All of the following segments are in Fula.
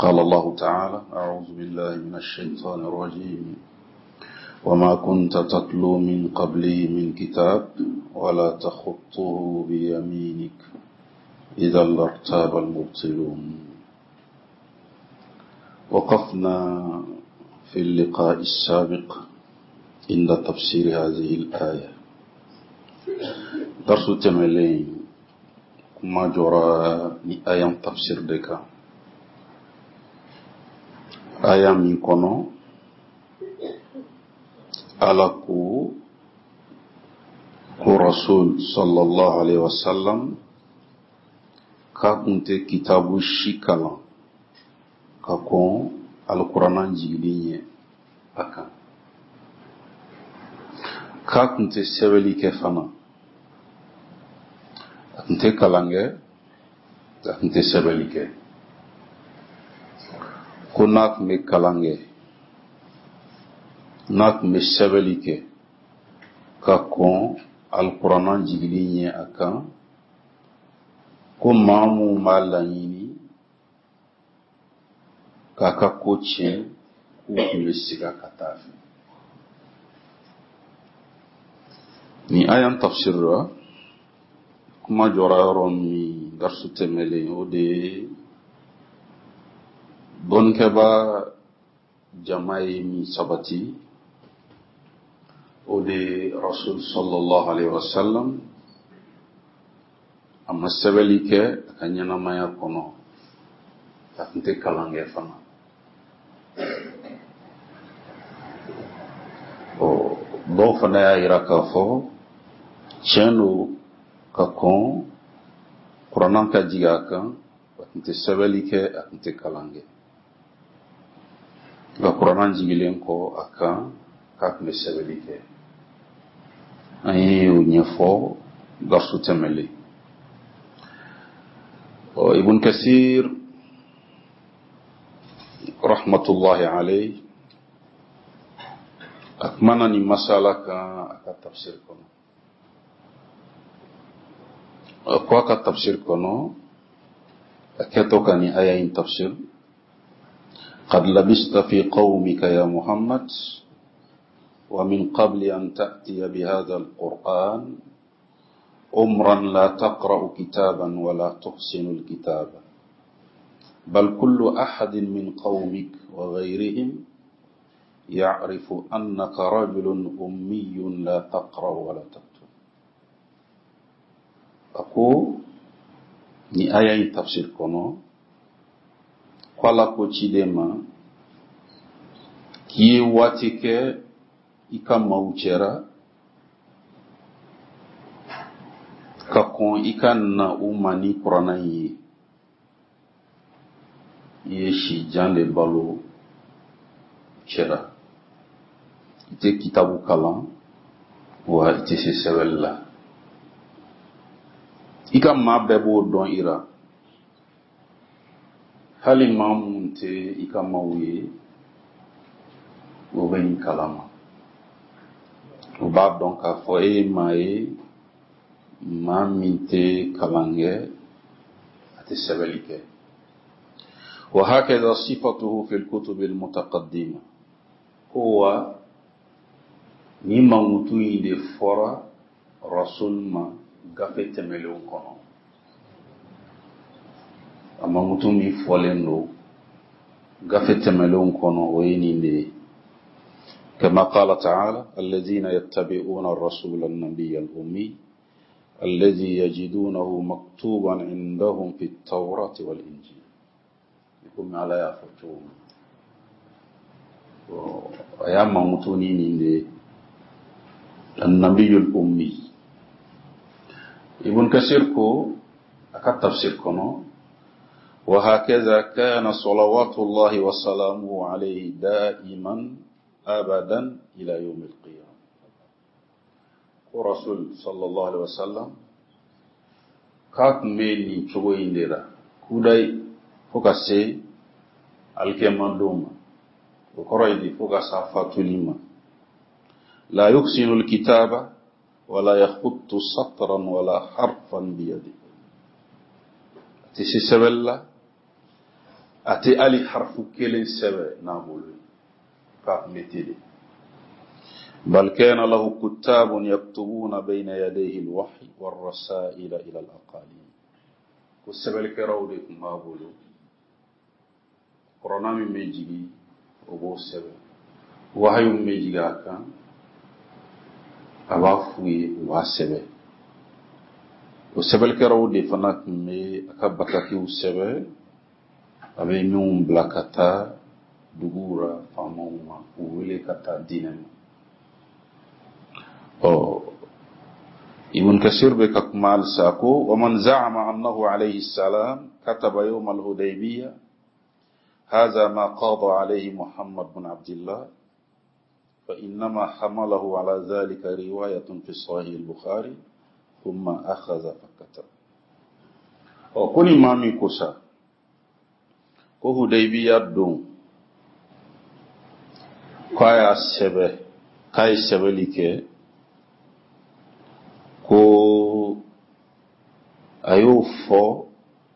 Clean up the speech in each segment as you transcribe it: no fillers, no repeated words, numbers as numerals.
قال الله تعالى: أعوذ بالله من الشيطان الرجيم وما كنت تتلو من قبله من كتاب ولا تخطه بيمينك إذا لارتاب المبطلون. وقفنا في اللقاء السابق عند تفسير هذه الآية. درس تملين كما جرى آية تفسير دكا آية من كونو على ku Rasul sallallahu alaihi wasallam ka kunte kitabu shikala ka kon alqur'anan jigilinye akan ka kunte sebeli ke fana kunte kalange kunte sebeli ke kunak me kalange nak me sebeli ke ka kon alqur'anan jigilinye akan ko mamu malanyini kaka koche ku kumesiga katafi. Ni ayan tafsirra kuma joraron mi darsu temele ode bon keba jamai mi sabati ode Rasul sallallahu alaihi wasallam amma sebeli ke akanyana maya kono takinte kalange fana do fana ya iraka fo chenu kakon qur'anan ka jiga kan takinte sebeli ke akinte kalange ga qur'anan jigilen ko akan kakme sebeli ke ayi unyefo darsu temeli. Ibn Kathir rahmatullahi alayhi akmana ni masala ka aka tafsir kono kwa ka tafsir kono aketoka ni aya in tafsir qad labista fi qawmika ya Muhammad ومن قبل أن تأتي بهذا القرآن عمرا لا تقرأ كتابا ولا تحسن الكتاب بل كل أحد من قومك وغيرهم يعرف أنك رجل أمي لا تقرأ ولا تكتب. أقول ni aya in tafsir kono kwala ko chidema ki watike ika mauchera kakon ika na umani qur'ana yi yeshi jande balo chera ite kitabu kalam wa ite se sewella ika mabebo don ira hali mamunte ika mawye oben kalama ubab donc a foye mae maminte kalange ate sebelike wa hakadha sifatuhu fi al-kutub al-mutaqaddima huwa ni mamutu inde fora rasul ma gafete melon kono amamutu mi folendo gafete melon kono oyininde كما قال تعالى الذين يتبعون الرسول النبي الأمي الذي يجدونه مكتوبا عندهم في التوراة والإنجيل يكون على يفتون أيام متونين النبي الأمي ابن كثير كو أكاد تفسير كنو وهكذا كان صلوات الله وسلامه عليه دائما أبدا إلى يوم القيامة. ورسول صلى الله عليه وسلم كات ميني تشوي نديرا كوداي فوكاسي الكماندوما وكرايدي فوكاسا فاتوليما لا يحسن الكتاب ولا يخط سطرا ولا حرفا بيده تسي سبلا ate ali harfu kelen sebe na bulu ka metede bal kana lahu kuttabun yaktubuna bayna yadayhi alwahy warrasaila ila alaqalim ko sebel kerawde ko ma bulu corona mi mejigi o bo sebe wahyu mejiga kan aba fuye wa sebe o sebel kerawde fanak me akabakaki o sebe abe min blakata dugura famoma wele kata dinem ابن كثير بكمال ساكو ومن زعم أنه عليه السلام كتب يوم الهديبية هذا ما قاضى عليه محمد بن عبد الله فإنما حمله على ذلك رواية في صحيح البخاري ثم أخذ فكتب وكل إمامي كسا ko hudaybiya don kaya sebe kai sebelike ko ayo fo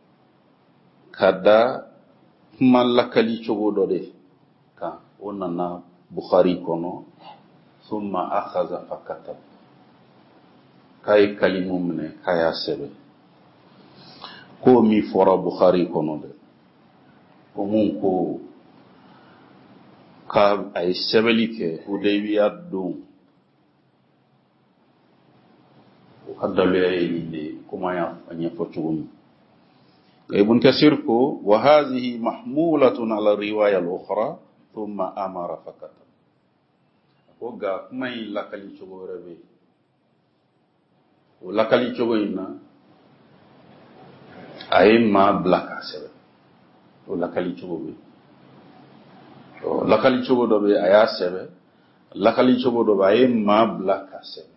kada malakali chogodo de ka onana bukhari kono thumma akhadha fakata kai kalimu mne kaya sebe ko mi fora bukhari kono de omun ko ka ay sebelike hudaybiya don o kadalu ay ni kuma ya anya fotugun ibn kasir ko wa hadhihi mahmulatun ala riwaya al-ukhra thumma amara fakata ko ga kuma lakali chogorebe o lakali chogoina ay ma blaka sebe o lakali chogobe lakali chogodo be aya sebe lakali chogodo ba e ma blaka sebe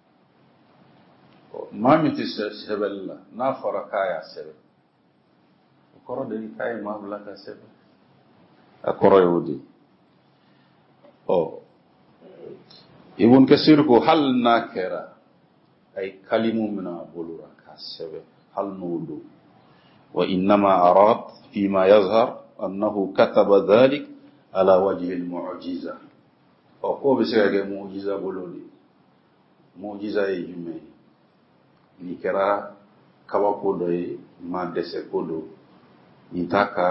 ma miti sebella na fara kaya sebe koro de kay ma blaka sebe akoro yodi ibn kasir ko hal nakira ay kalimu mina bolura ka sebe hal nudu wa innama arad فيما يظهر أنه كتب ذلك على وجه المعجزة أو بسيطة معجزة بولولي معجزة يجمع نكرا كواكودوي ما دسكودو نتاكا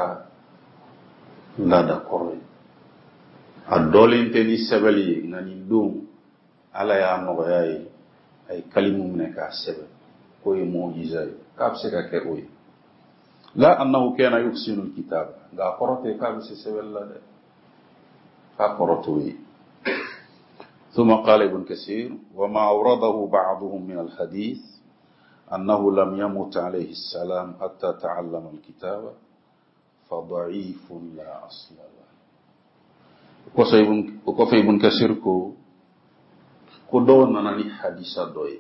لدى كوري الدولين تني سبلي ناني دوم على يا مغياي أي كلمة منك السبب كوي معجزة كابسكا كوي لا أنه كان يحسن الكتاب غا قرته كابس سبلا ده فقرته ثم قال ابن كثير وما أورده بعضهم من الحديث أنه لم يمت عليه السلام حتى تعلم الكتاب فضعيف لا أصل له وكفى ابن كثير كدون ناني حديثا دوي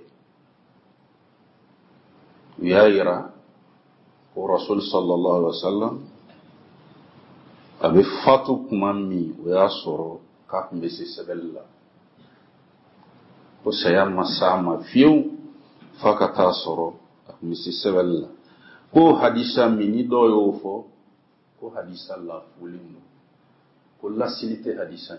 ويايرا ورسول صلى الله عليه وسلم أبي فاتوك مامي وياسورو كاك ميسي سبلا وسيام مساما فيو فاكتا سورو كاك ميسي سبلا كو حديثا مني دو يوفو كو حديثا لا فولينو كو لا سيليتي حديثا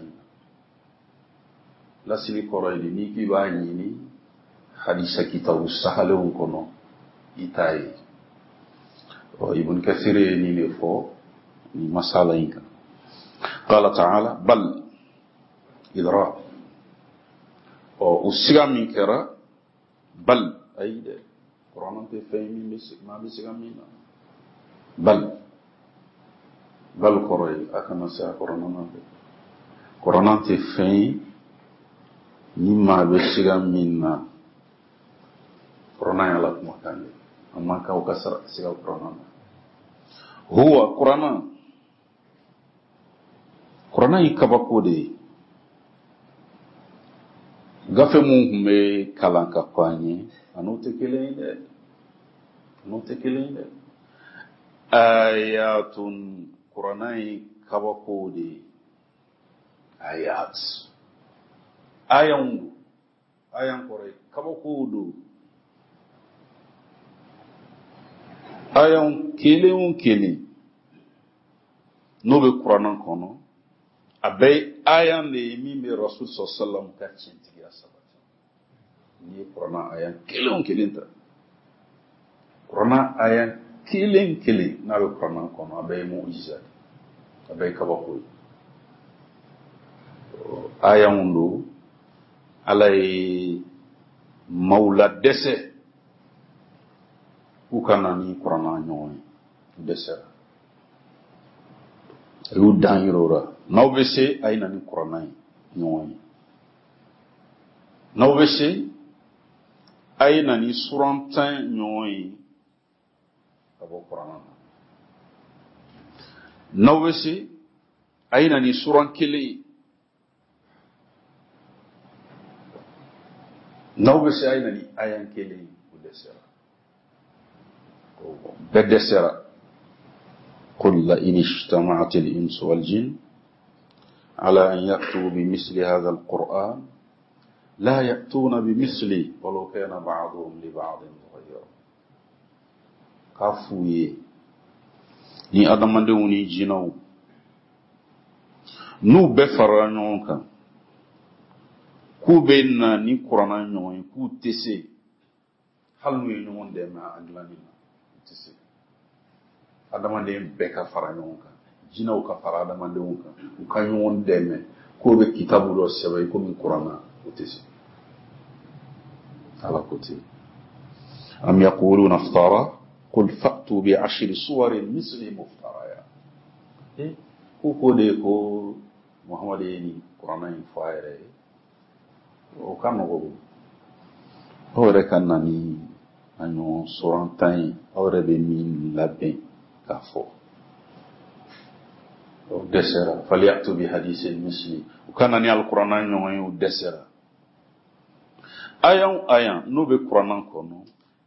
لا سيلي كورايني نيكي بانيني حديثا كتاب السهلون كونو إتاي ابن كثير نيلفو مسألة إنك قال تعالى بل إدراء وسيغا من كرا بل أي ده قرآن تفهمي ما بسيغا من بل قرآن أكما سيغا قرآن تفهمي نما بسيغا من قرآن يلاك مكان أما كاو كسر سيغا قرآن هو قرآن يكبكو دي غفه مهمه كلام كفاني أنو تكلين ده آيات قرآن يكبكو دي آيات آيان قرآن كبكو دو ayon kelen no be Qur'an kono abe ayan de min be Rasul sallallahu ka cinti ya sabata ni Qur'an ayan kelin ta Qur'an ayan kelin na be Qur'an kono abe mu'jiza abe kabako ayan ndo alay mawla dese ukana ni Qur'an nyoy dese yu dan yirora nawbese ayna ni Qur'an nyoy nawbese ayna ni surantan nyoy abo Qur'an nawbese ayna ni suran kele nawbese ayna ni ayan kele udesera بدسرة قل لئن اجتمعت الإنس والجن على أن يأتوا بمثل هذا القرآن لا يأتون بمثله ولو كان بعضهم لبعض ظهيرا كافوي ni adamandenw ni jinaw n'u bɛɛ farala ɲɔgɔn kan k'u bɛ na ni kuranna ɲɔgɔn ye k'u tɛ se hali n'u ye ɲɔgɔn dɛmɛ a dilanni na tɛ se adamaden bɛɛ ka fara ɲɔgɔn kan jinɛw ka fara adamadenw kan u ka ɲɔgɔn dɛmɛ k'o bɛ kitabu dɔ sɛbɛn komi kuranna o tɛ se ala ko ten am yaquluna iftara qul fa'tu bi 10 suwarin misli muftaraya ko de ko Muhammad ni kuranna in fɔ a yɛrɛ ye o ka nɔgɔ o yɛrɛ ka na ni a ɲɔgɔn sɔrɔntan ye aw yɛrɛ bɛ min labɛn k'a fɔ o dɛsɛra falyatu bi hadisin misli u ka na ni alikuranna ɲɔgɔn ye o dɛsɛra ayan n'o bɛ kuranna kɔnɔ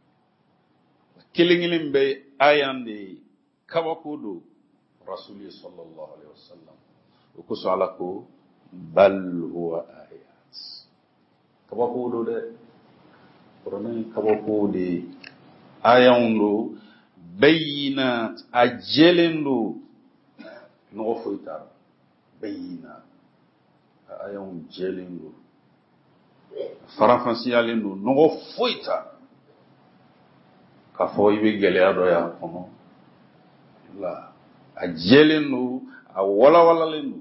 kelen bɛ ayan de kabako do rasuli sallallahu alaihi wasallam o kosɔn ala ko bal huwa ayat kabako do dɛ kuranna kabako de ayan do bayinat ajelen do nɔgɔ foyi t'a la bayinat ayan jelen do farafansiyalen do nɔgɔ foyi t'a la k'a fɔ i bɛ gɛlɛya dɔ y'a kɔnɔ la a jɛlen do a walawalalen do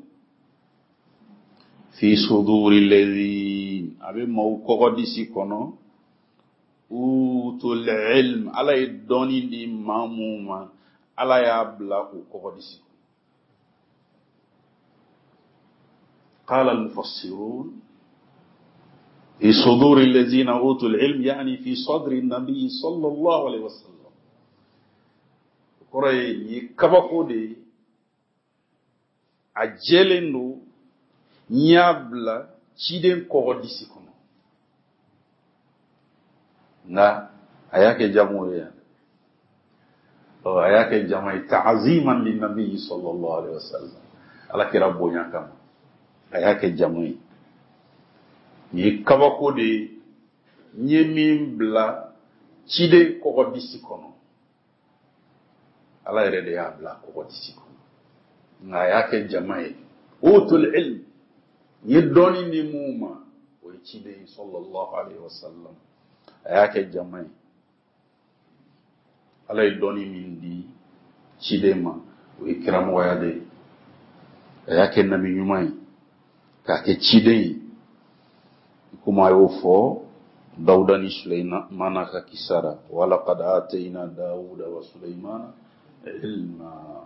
fi suduri ladhin a bɛ maaw kɔgɔ disi kɔnɔ utul ilm ala ye dɔnni di maa mun ma ala y'a bila o kɔgɔ disi kɔnɔ qala al-mufassirun في صدور الذين أوتوا العلم يعني في صدر النبي صلى الله عليه وسلم كوري يكبكو دي أجلنو نيابلا تشيدن كوغديسي كونو نا أياك جامويا أو أياك جامويا تعظيما للنبي صلى الله عليه وسلم على كرابو نياكم أياك جامويا ni kabako de nye min bila cide kɔgɔ disi kɔnɔ ala yɛrɛ de y'a bila kɔgɔ disi kɔnɔ nka a y'a kɛ jama ye utul ilm nye dɔɔni ni mun ma o ye cide ye sallallahu alaihi wasallam a y'a kɛ jama ye ala ye dɔɔni min di cide ma o ye kiramɔgɔya de ye a y'a kɛ nabi ɲuman ye k'a kɛ cide ye kuma y'o fɔ Dawuda ni Sulaimana ka kisara wala qad atayna Dawuda wa Sulaimana ilma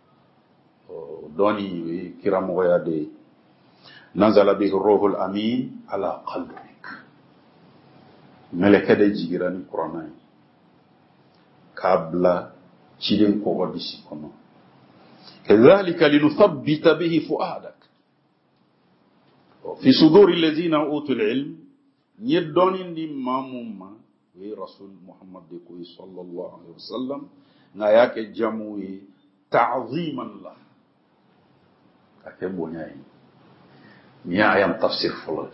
dɔɔni kiramɔgɔya de nazala bihi ruhul amin ala qalbik mɛlɛkɛ de jigira ni kuranna ye k'a bila ciden kɔgɔ disi kɔnɔ kadhalika linuthabbita bihi fu'adak في صدور الذين أوتوا العلم يدونين دي ماموما رسول محمد ديكوي صلى الله عليه وسلم ناياك جموي تعظيما له أكبو ناي نيا أيام تفسير فلو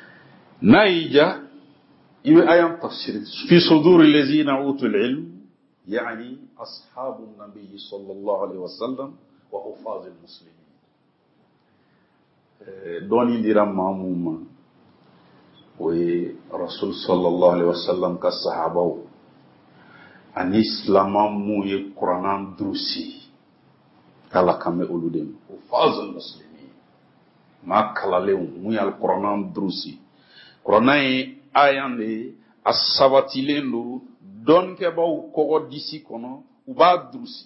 نايجا إيو أيام تفسير في صدور الذين أوتوا العلم يعني أصحاب النبي صلى الله عليه وسلم وحفاظ المسلمين. دوني ديرام ماموما ورسول صلى الله عليه وسلم كالصحابة أن إسلام مو يقرآن دروسي كلا كم أولودهم حفاظ المسلمين ما كلا لهم مو القرآن دروسي قرآن آيان لي السبتي لندو دون كباو كوغو ديسي كونو وبا دروسي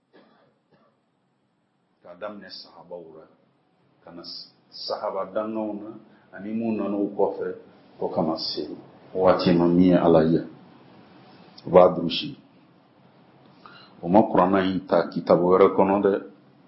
كادام نصحابة ورا كان صحابة دانونا أني مو نانو كوفي وكما سيرو واتي مامي عليا وبا دروسي وما قرآن ينتا كتاب وركونو ده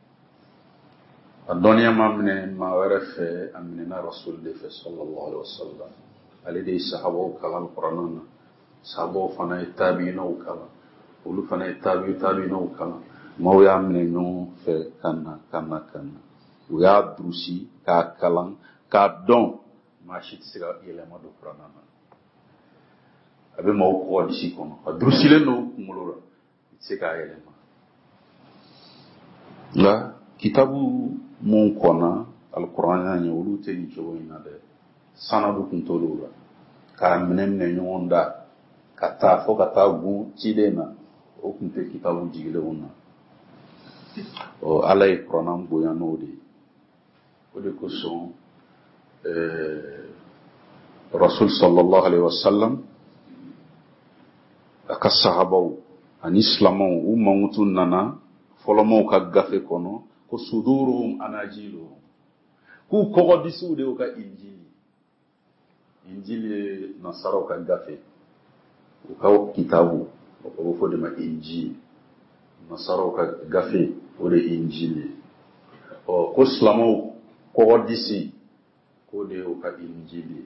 الدنيا ما من ما ورف أمننا رسول الله صلى الله عليه وسلم على دي صحابة وكلام القرآن صحابة فنا يتابعين وكلام ولو فنا يتابعين وكلام ما هو يأمننا في كنا ويا دروسي كلام كدون ما شيء تسير إلى ما دو القرآن أبي ما هو قوي سيكون دروسي لنو مولورا تسير إلى ما لا kitabu mun kɔnɔ alikuranɛ ye olu tɛ nin cogo in na dɛ sanadu kun t'olu la k'a minɛ ɲɔgɔn da ka taa fo ka taa gun ciden na o kun tɛ kitabu jigilenw na ala ye kuranɛ bonya n'o de ye o de kosɔn rasul sallallahu alaihi wasallam a ka sahabaw ani silamɛw u mankutu nana fɔlɔmaw ka gafe kɔnɔ ko suduruhum anajiluhum ku kogo disu de ka injili nasaraw ka gafe u ka kitabu o fo de ma injili nasaraw ka gafe o de injili ko islamaw kogo disi ko de o ka injili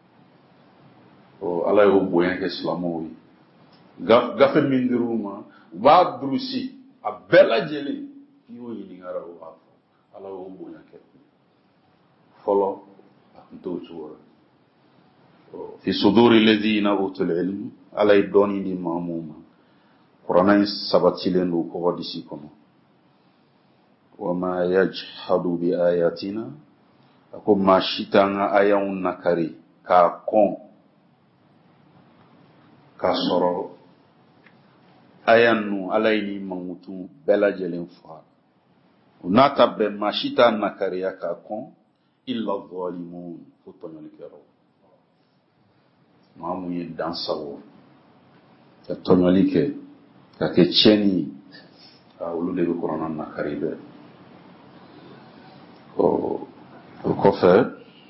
ala yo boyen ke islamaw yi gafe min diruma ba drusi a bela jeli yo yini ngara o afo ala o bonya ke folo akunto chuora fi suduri alladhina utul ilm ala idoni di mamuma qur'ana sabatilen do ko wadisi kono wama yajhadu bi ayatina ako mashitanga ayun nakari ka kon ka soro ayanu alayni mangutu bela jelen fa unata be mashita nakariya ka kon illa zalimun futonol kero mamu yi dansawo ka tonolike ka ke cheni ulu de korona nakaribe ko fe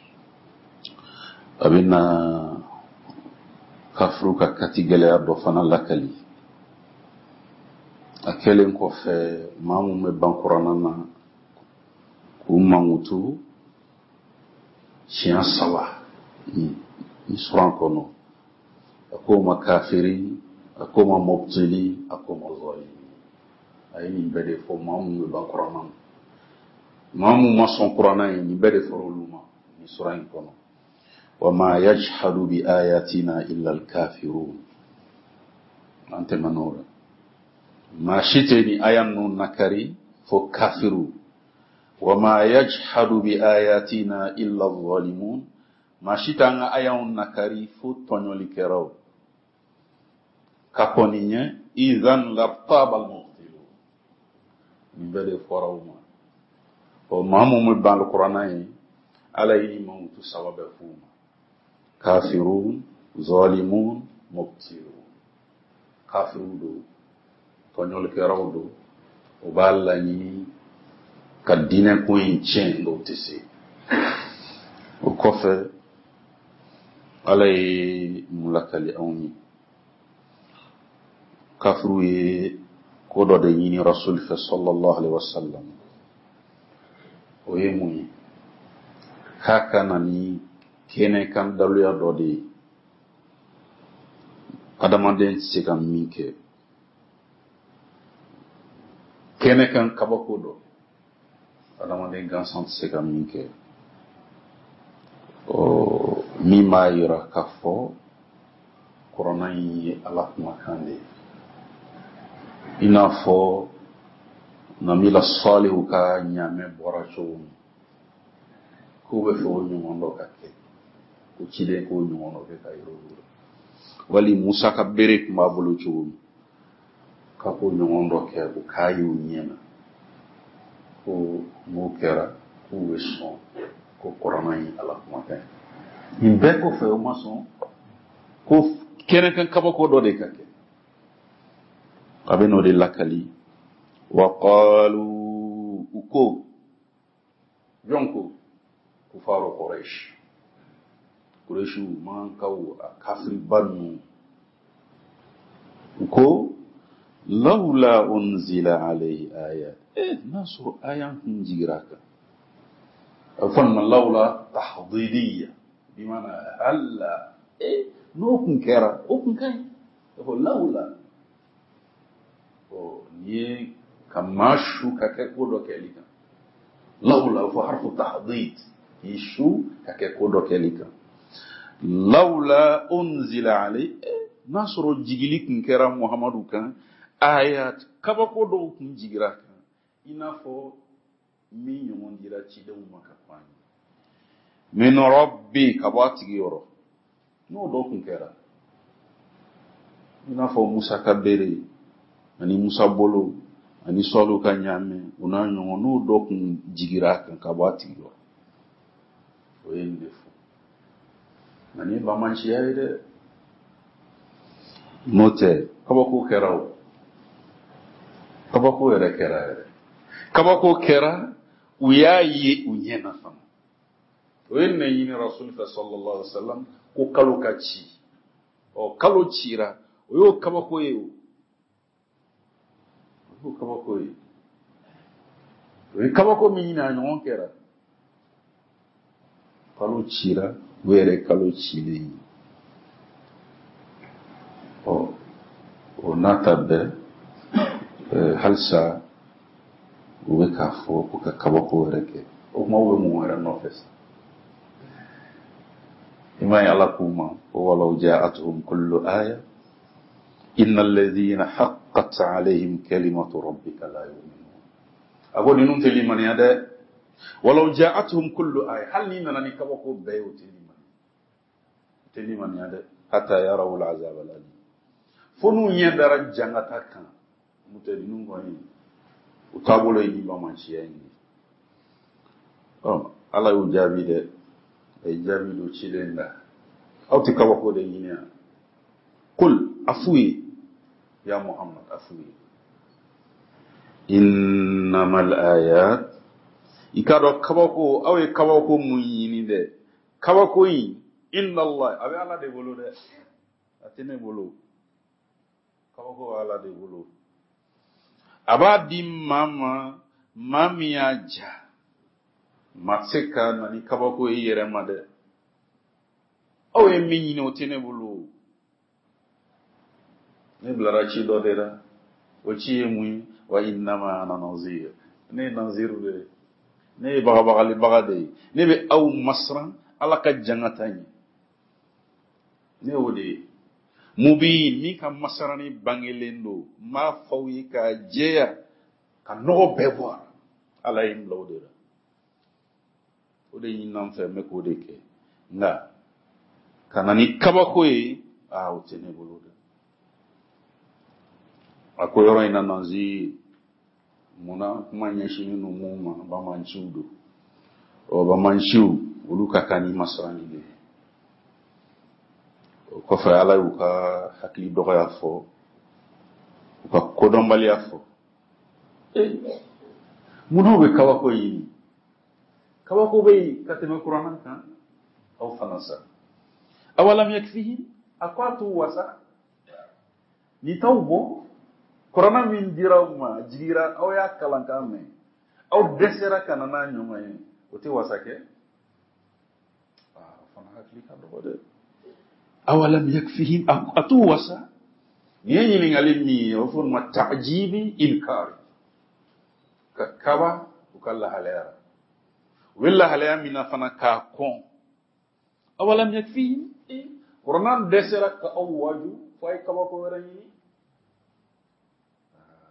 abina kafru ka katigele ado fana lakali akelen ko fe mamu me bankorana na kumangutu shian sawa ni suran kono akoma kafiri akoma mubtili akoma zalimi ayini bede fo mamu me bankorana mamu mason qur'ana ni bede fo luma ni suran kono wama yajhadu bi ayatina illa al-kafirun ante manora mashiteni ayan nun nakari fo kafiru wama yajhadu bi ayatina illa adh-dhalimun mashitanga ayan nakari fo tonyoli keraw kaponinye idhan lartaba al-mubtilu mbele forawma o mamu mu ban al-qur'ana yi alayhi mawtu sawabe fuma kafirun zalimun mubtilun kafirun do tonyol ke rawdo o balla ni kadine ko in chen do tisi o kofe alay mulakali awni kafru ye ko do de ni rasul fa sallallahu alaihi wasallam o ye muni hakana ni kene kan dalu ya do de adamaden se kam minke kene kan kabako do adamaden gansan se kam minke o mi mayira kafo corona yi ala kuma kande inafo namila salihu ka nyame bora chowu ko be fo nyumondo kake ko chide ko nyumondo ke kayro wali musa ka bere kuma bulu chowu ka ko nyumondo ke ko kayu nyena ko mo kera ko weson ko korana yi ala kuma ke imbe ko fe o mason ko kene kan kaba ko do de kake abeno de lakali wa qalu uko jonko kufaru quraish man kaw kafir banu uko laula unzila alayhi ayat nasru ayan jinjiraka afan laula tahdidiyya bimana alla no kun kera o kun kai ko laula o ni kamashu kake kodo kelika laula fa harfu tahdid yishu kake kodo kelika laula unzila alayhi nasru jigili kun kera muhammadu kan ayat kaba kodo kun jigira kan inafo min yomon dira ci de makafani min rabbi kabati yoro no do kun kera inafo musa kabere ani musa bolo ani solo ka nyame una nyongo no do kun jigira kan kabati yoro o yende fu ani ba man ci yaide note kabako kerawo kabako yere kera kabako kera uyayi unyena fam o yenne yini rasul sallallahu alaihi wasallam ko kalukachi o kaluchira o yo kabako yewo ko kabako yi o kabako minina nyon kera kaluchira were kaluchile o natabe halsa uwe kafo kuka kabako reke o mawe muwara nofes imay ala kuma walau ja'atuhum kullu aya innal ladhina haqqat alayhim kalimatu rabbika la yu'minun agodi nun telimani ade walau ja'atuhum kullu aya hal ni nani kabako bayo telimani ade hatta yarawul azab al-alim fonu yendara jangata kan muteli nungo yi utabolo yi ba manchi yangi ala yu jabi de e jabi do chilenda auti kabako de yinya kul afwi ya muhammad afwi innamal ayat ikado kabako awe kabako muyini de kabako yi inna allah abe ala de bolo de atene bolo kabako ala de bolo abadi mama mamiaja matseka nani kabako yere made awe minyi no tene bulu ne blara chi do dera o chi emu wa innama ana nazir ne naziru de ne bagali bagade ne be aw masran ala ka jangatani ne wodi mubi ni ka masarani bangelendo ma fawi ka jeya ka no bevoir ala im lawdera o de yinam fe me ko de ke nga kanani kabako yi a o tene buluda akoyoro ina nanzi muna kuma nyeshi no muma ba manchudo o ba manchu uluka kani masarani de ko fa ala uka hakli dogo ya fo uka kodombali ya fo muno be kawako yi kawako be kateme qur'an kan aw fanasa awalam yakfihim akwatu wasa ni tawbo qur'an min dirawma jira aw ya kalanka me aw desera kanana nyoma yi ote wasake fana hakli ka dogo de awalam yakfihim atuwasa yenyi lingalimi ofun ma ta'jibi inkari kaba ukalla halaya willa halaya mina fana ka kon awalam yakfihim qur'an desera ka awaju fay kaba ko werani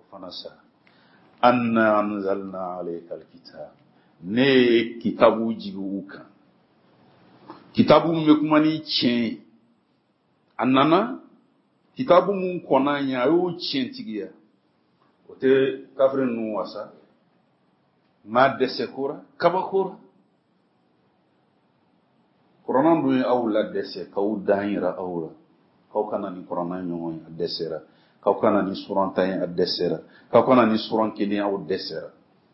fanasa anna anzalna alayka alkitab ne kitabu jiguka kitabu me kuma ni chen anana kitabu mun kona nya yo chen tigiya ote kafrin nu wasa ma desekura kabakura Qur'an du awla dese kaw daira awla kaw kana ni Qur'an nyoy desera kaw kana ni suran tay desera kaw kana ni suran kini aw desera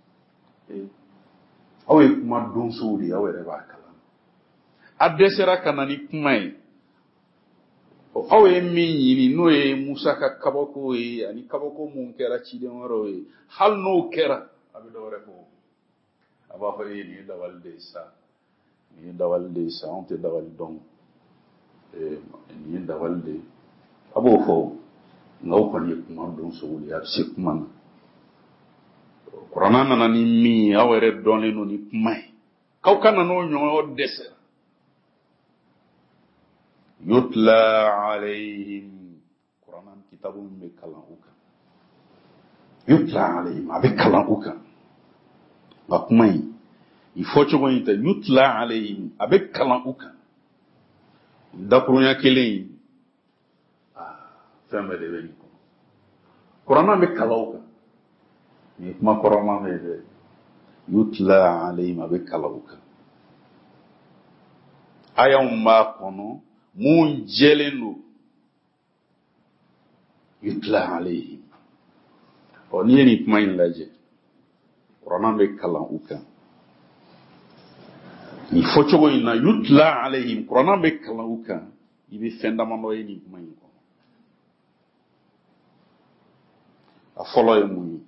aw kuma don suudi aw reba kala adesera kana ni kumai aw min yini no e Musa ka kabako e ani kabako mun kera chide woro e hal no kera abi do reko aba fa ni dawal de sa ni dawal de sa on te dawal don ni dawal de abo fo ngaw ko ni kuma don suudi ya sikman Qur'an na ni mi awere don le no ni kumai kaw kana no nyo desera yutla alayhim Qur'an kitabun be kalan uka yutla alayhim abe kalan uka bakumai ifo chogo yita yutla alayhim abe kalan uka dakrunya kelen femme de beni Qur'an be kalan uka ni kuma Qur'an me de yutla alayhim abe kalan uka ayam ma kono mun jelenu yutla alayhim oni ni kuma in laje Qur'an be kalan uka ni fochogo ina yutla alayhim Qur'an be kalan uka ibi fenda mano ni kuma in ko a follow mu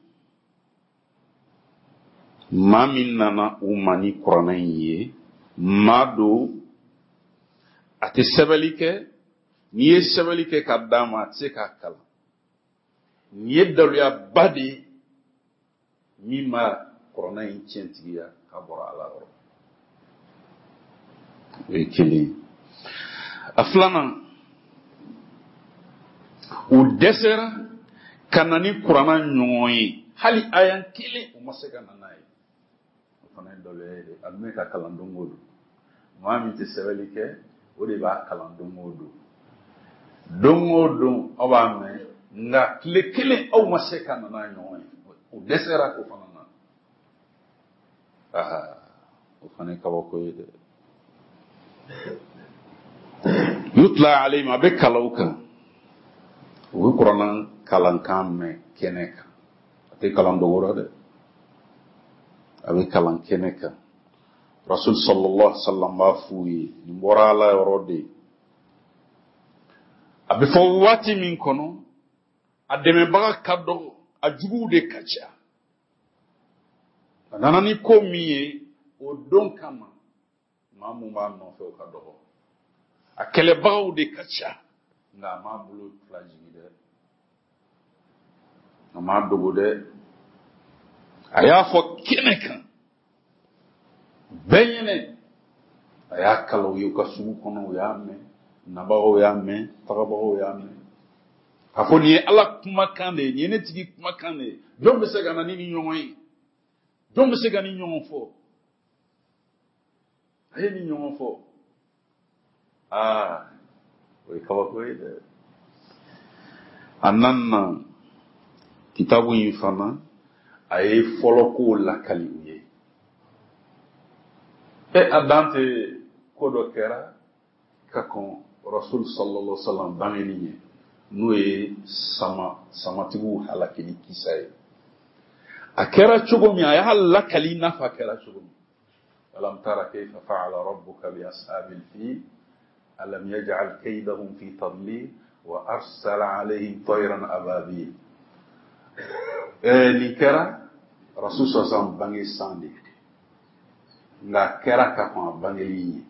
mamin nana umani Qur'an yi mado ate sebelike ni ye sebelike ka dama tse ka kala ni ye daluya badi mima Qur'an in chentiya ka bora ala ro e kili aflana u desera kanani Qur'an nyoyi hali ayan kili o masega nanai fana daluya alme ka kala ndongolo mami te sebelike o de b'a kalan don o don aw b'a mɛn nka tile kelen aw ma se ka nana ɲɔgɔn ye o dɛsɛra o fana na o fana ye kabako ye dɛ yutla alayhim a bɛ kalan kan o bɛ Qur'an kalankan mɛn kɛnɛ kan a tɛ kalan dogora dɛ a bɛ kalan kɛnɛ kan Rasul sallallahu alaihi wasallam b'a f'u ye nin bɔra Ala yɔrɔ de a bɛ fɔ waati min kɔnɔ a dɛmɛbaga ka dɔgɔ a juguw de ka ca a nana ni ko min ye o don kama maa mun b'a nɔfɛ o ka dɔgɔ a kɛlɛbagaw de ka ca nka a m'a bolo fila jigi dɛ a m'a dogo dɛ a y'a fɔ kɛnɛ kan bɛnyɛnɛ a y'a kala u ye u ka sugu kɔnɔ u y'a mɛn nabagaw y'a mɛn tagabagaw y'a mɛn a fɔ nin ye Ala kumakan de ye nin ye ne tigi kumakan de ye jɔn bɛ se ka na ni ɲɔgɔn ye jɔn bɛ se ka ni ɲɔgɔn fɔ a ye ni ɲɔgɔn fɔ o ye kabako ye dɛ a nana kitabu in fana a ye fɔlɔ kow lakali u ye a dante ko dɔ kɛra ka kɔn Rasul sallallahu alaihi wasallam bangeni ye n'o ye samatigiw halakili kisa ye a kɛra cogo min a y'a lakali n'a fɔ a kɛra cogo min alam tara kayfa fa'ala rabbuka bi ashabil fil alam yaj'al kaydahum fi tadlil wa arsala alayhim tayran ababil ni kɛra Rasul sallallahu alaihi wasallam bange sande nga kɛra ka kɔn a bangeli ye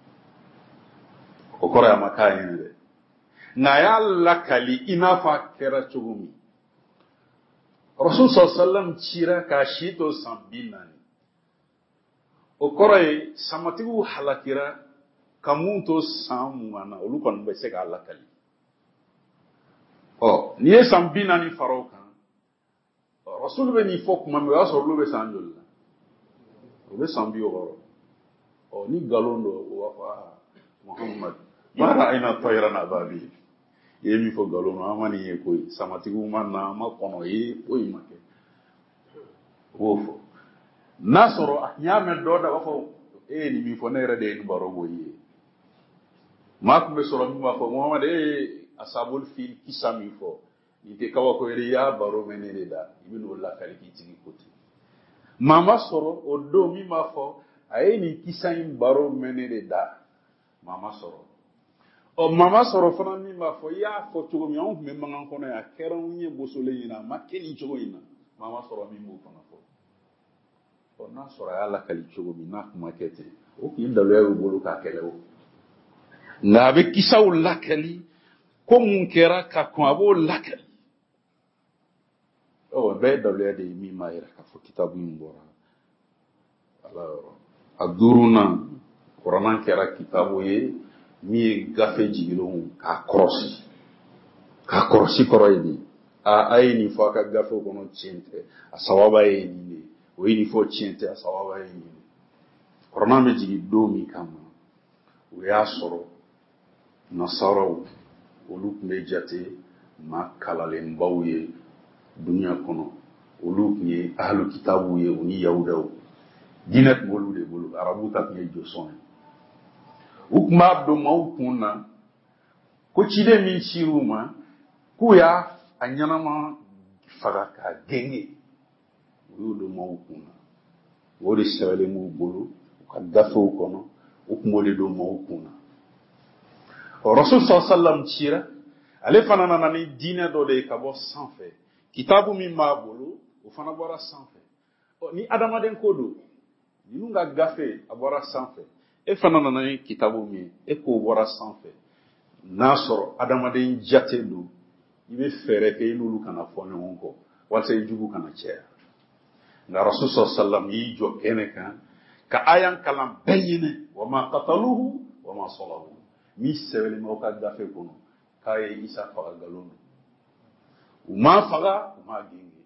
o kɔrɔ ya ma k'a ye dɛ nka a y'a lakali i n'a fɔ a kɛra cogo min Rasul sallallahu alaihi wasallam cira k'a si to san 40 o kɔrɔ ye samatigiw halakira ka mun to san 20 na olu kɔni bɛ se k'a lakali n'i ye san 40 fara o kan rasul be ni fok man wa so lu be sanjol la o be sambi o ni galondo wa fa muhammad mara ina tayran ababi yemi fo galono amani ye koy samatigu man na ma kono yi o make wofo nasoro nyame doda wa fo ni mi fo nere de baro boyi mak be soro mi ma fo muhammad asabul fil kisami fo ite kawa ko ya baro menene da ibnu la kali kitigi koti mama soro o do mi ma fo ni kisaim baro menene da mama soro o mama soro fana mi ma fo ya fo tugo mi on me mangan kono ya keran nye bosole yina makeni tugo yina mama soro mi mo fana fo o na soro ya la kali tugo mi na kuma kete o ki ndalo ya bolu ka kele o na be kisaw la kali ko mun kera ka ko abo la kali o be ndalo ya de mi ma ira ka fo kitabu mbora alors aduruna qur'an kera kitabu ye mi gafe jigilon ka korosi koroyni ayini fo ka gafe kono cinte a sawaba yini o yini fo cinte a sawaba yini qur'an me jigi do mi kama o ya soro nasaraw olu me jate ma kalalen bawye dunya kono olu ki ahlu kitabu ye oni yahudaw dinat bolu de bolu arabu ta ye joson ukma abdo mawkunna ko cide min shiruma kuya anyanama faga ka genge wudo mawkunna wodi sewale mu bolu ka dafo kono ukmole do mawkunna rasul sallallahu alaihi wasallam chira ale fanana nani dina do de kabo sanfe kitabu min ma bolu o fana bora sanfe ni adama den kodo nunga gafe abora sanfe fanana na kitabu mi ko bora sanfe nasoro adamaden jate do ibe fere ke lulu kana fone wonko wasa jugu kana cea na rasul sallallahu yi jo keneka ka ayan kalam bayine wa ma qataluhu wa ma salahu mi sewele mo ka gafe kono kay isa fa galondo uma faga uma gingi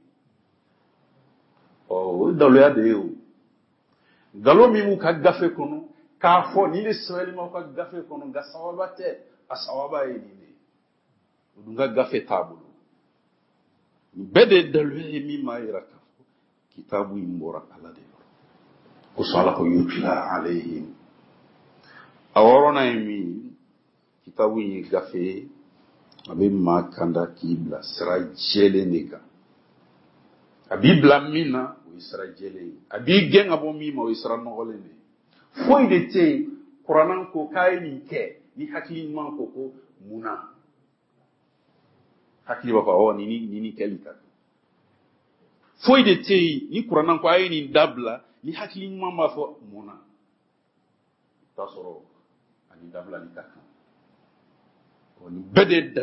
o dalu ya de yo galo mi mu ka gafe kono ka fo ni le sewele mo ka gafe kono ga sawabate asawaba yini dunga gafe tabulu bede dalu mi mayra ka kitabu imbora ala de ko sala ko yutla alayhim aworona mi kitabu yi gafe abe makanda kibla sira jele neka abibla mina o sira jele abi genga bo mi ma o sira nogole ne foi de te qur'an ko kay ni ke ni hakili man ko ko muna hakili ba fa ni kelika foi de te ni qur'an ko ay ni dabla ni hakili man ma fo muna tasoro ani dabla ni kaka oni bede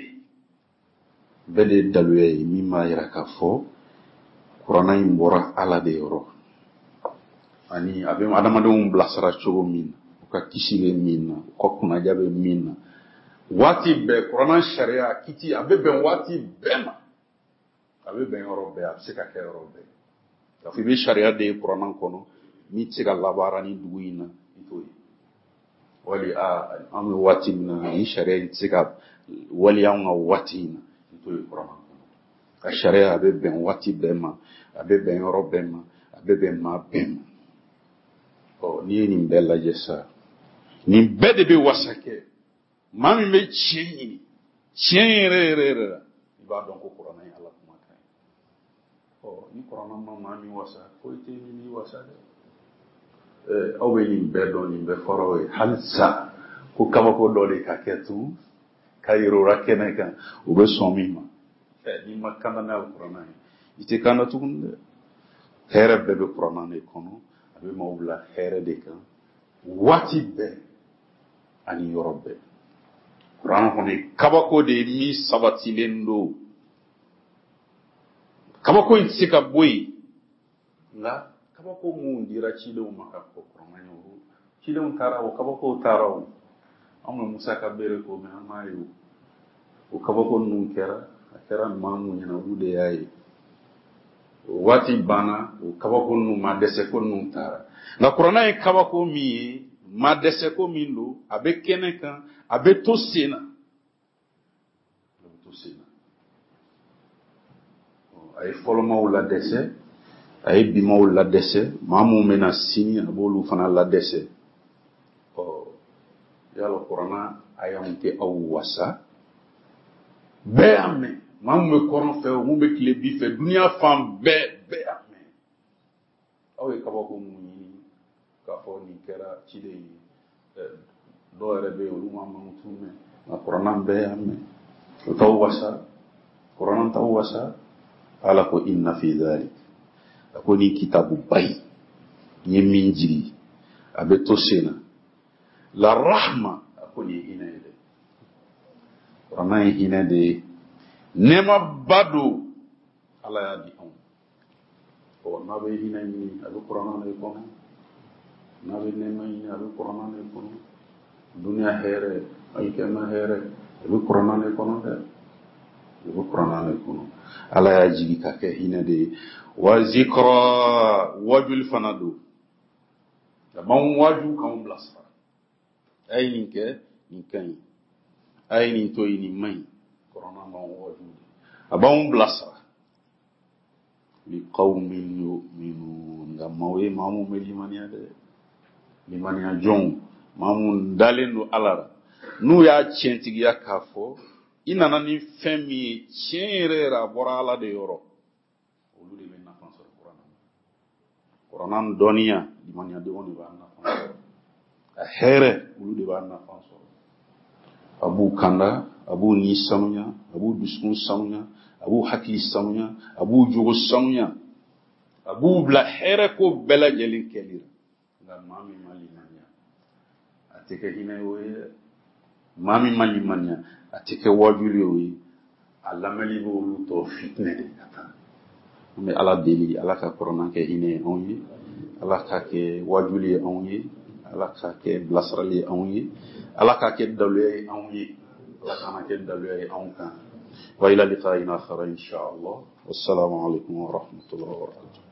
dalwe mi ma ira ka fo qur'ana imbora ala de yoro ani abem adamade blasara chogo min ka kisire min ko kuna jabe min wati be qur'ana sharia kiti abebe wati bema abebe yoro be absika ke yoro be da fi be sharia de qur'ana kono mi tsika labara ni duina itoyi wali am wati na ni sharia tsika wali am wati na itoyi qur'ana a sharia abebe wati bema abebe yoro bema abebe ma bema o ni bella jessa ni bede be wasake mami me chini re iba don ko qur'ana ya Allah kuma kai o ni qur'ana mami wasa ko ite ni wasa de o be ni bedo ni be foro halsa ko kama ko dole ka ketu kayiro rakene kan o be somima ni makana na qur'ana ite kana tukunde here be qur'ana ne kono abe mawla here de kan wati be ani yorobe qur'an honi kabako de mi sabati lendo kabako insika boy nga kabako mu ndira chilo makako qur'an yo chilo tarawo kabako tarawo amma musa kabere ko me amayo o kabako nun kera mamu nyina ude yayi wati bana o kabako nu ma dɛsɛ ko nu taara nka kuranna ye kabako min ye ma dɛsɛ ko min don a bɛ kɛnɛ kan a bɛ to sen na a ye fɔlɔmaw la dɛsɛ a ye bimaw la dɛsɛ maa mun bɛna sini a b'olu fana la dɛsɛ yala kuranna a y'anw tɛ aw wasa bɛɛ y'a mɛn maa mun bɛ kɔrɔn fɛ o mun bɛ tile bi fɛ duniya fan bɛɛ y'a mɛn aw ye kabako mun ɲini k'a fɔ nin kɛra ciden ye dɔw yɛrɛ bɛ yen olu ma mankutu mɛn nka kuranna bɛɛ y'a mɛn o t'aw wasa kuranna t'aw wasa ala ko inna fi dhalik a ko ni kitabu bayi n ye min jigi a bɛ to sen na la rahma a ko nin ye hinɛ ye dɛ kuranna ye hinɛ de ye nɛɛmaba don ala y'a di anw n'a bɛ hinɛ ɲini a bɛ kuranna de kɔnɔ n'a bɛ nɛɛma ɲini a bɛ kuranna de kɔnɔ duniya hɛrɛ alikɛma hɛrɛ a bɛ kuranna de kɔnɔ dɛ a bɛ kuranna de kɔnɔ ala y'a jigi ka kɛ hinɛ de ye wa zikra wajuli fana don a b'anw waju k'anw bilasira a ye nin kɛ nin ka ɲi a ye nin to yen nin man ɲi kuranna b'anw waju a b'anw bilasira li qawmin yu'minun nka maaw ye maa mun bɛ limaniya dɛ limaniya jɔnw maa mun dalen don ala la n'u y'a tiɲɛtigiya k'a fɔ i nana ni fɛn min ye tiɲɛ yɛrɛ yɛrɛ a bɔra ala de yɔrɔ olu de bɛ nafa sɔrɔ kuranna dɔnniya limaniyadenw de b'a nafa sɔrɔ a hɛrɛ olu de b'a nafa sɔrɔ a b'u kanda a b'u ni sanuya a b'u dusukun sanuya a b'u hakili sanuya a b'u jogo sanuya a b'u bila hɛrɛ ko bɛɛ lajɛlen kɛli la nka maa min ma limaniya a tɛ kɛ hinɛ o ye dɛ maa min ma limaniya a tɛ kɛ wajuli o ye a lamɛnli b'olu tɔ fitinɛ de ka taa an bɛ ala deli ala ka kuranna kɛ hinɛ ye anw ye ala ka kɛ wajuli ye anw ye ala ka kɛ bilasirali ye anw ye ala ka kɛ daluya ye anw ye ala kana kɛ daluya ye anw kan wa ila liqa'in akhar insha Allah wassalamu alaikum wa rahmatullahi wa barakatuh